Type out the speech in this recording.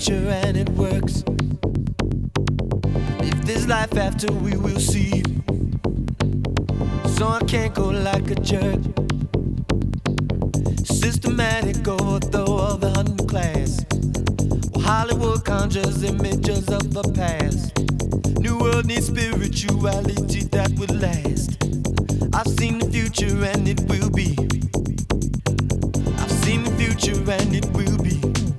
future and it works. If there's life after, we will see. So I can't go like a jerk, systematic overthrow of the underclass. Well, Hollywood conjures images of the past. New world needs spirituality that will last. I've seen the future and it will be. I've seen the future and it will